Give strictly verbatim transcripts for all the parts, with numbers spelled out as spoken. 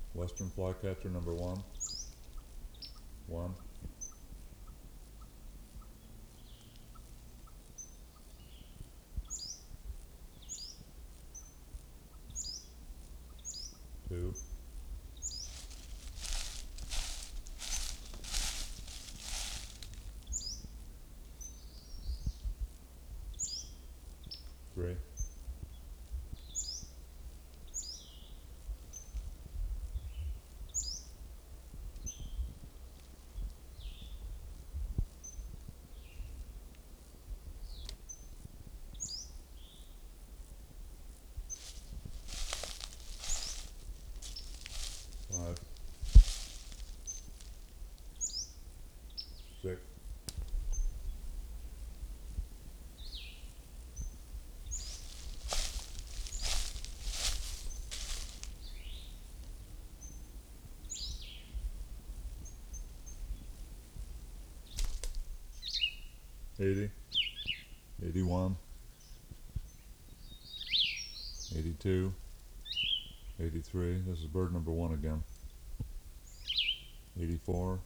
Western flycatcher number one. One. Two. Three. Five. Six. Eighty. Eighty-one. Eighty-two. Eighty-three. This is bird number one again. Eighty-four.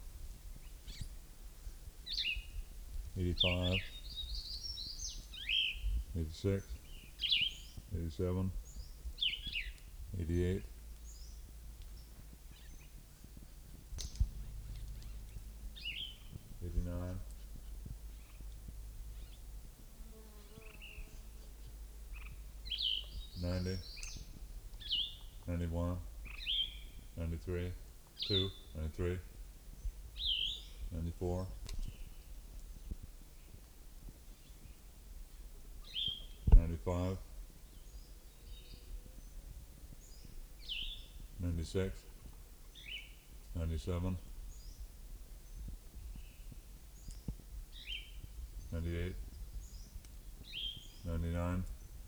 Eighty-five. Eighty-six. Eighty-seven. Eighty-eight. Eighty-nine. Ninety. Ninety-one. Ninety-three. Two. Ninety-three. Ninety-four. Ninety-five. Ninety-six. Ninety-seven. Ninety-eight. Ninety-nine.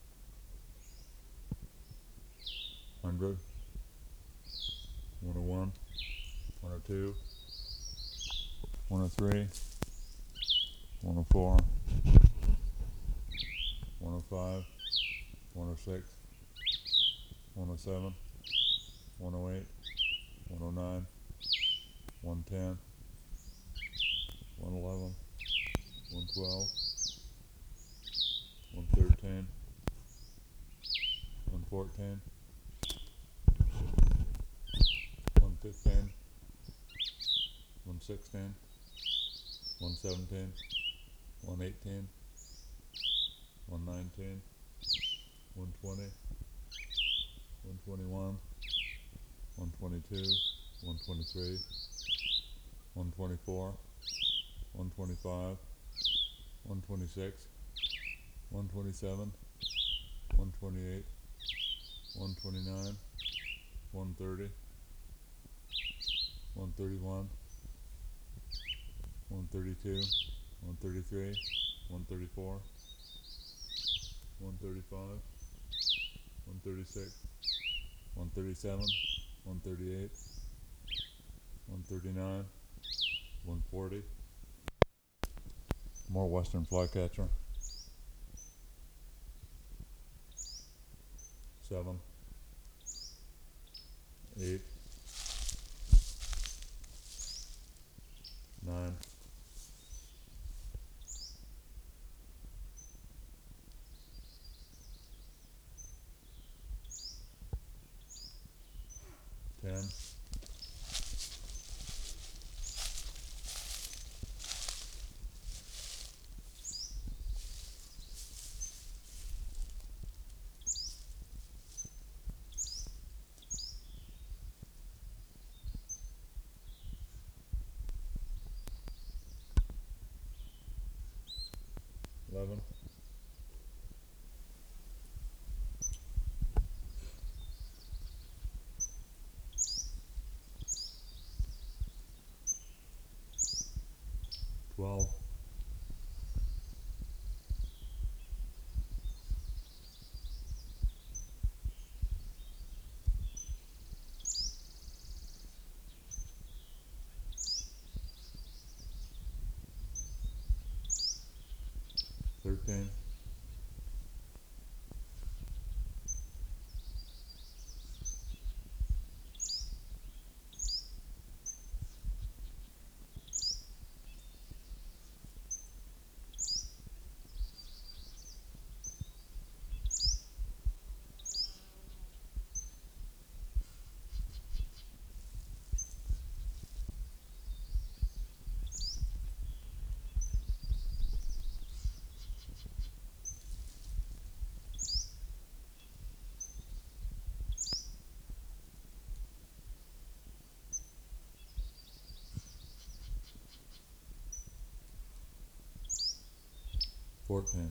Hundred. One oh one. One oh two. One oh three. One oh four. One oh five. One oh six. One oh seven. One oh eight. One oh nine. One ten. One eleven. One twelve. One thirteen. One fourteen. One fifteen. One sixteen. One seventeen. One eighteen. One nineteen. One twenty. One twenty-one. One twenty-two. One twenty-three. One twenty-four. One twenty-five. One twenty-six. One twenty-seven. One twenty-eight. One twenty-nine. One thirty. One thirty-one. One thirty-two. One thirty-three. One thirty-four. One thirty-five. One thirty-six. One thirty-seven. One thirty-eight. One thirty-nine. One forty. More western flycatcher. Seven. Eight. Nine. Ten. Eleven. Twelve. Thirteen. fourteen,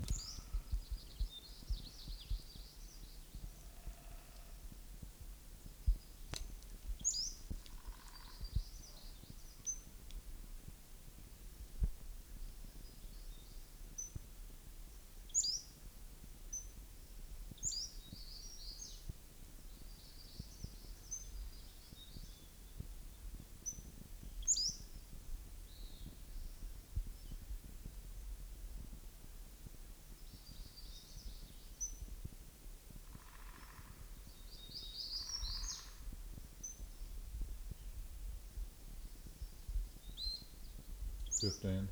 fifteen,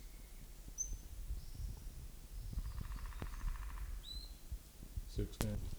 sixteen,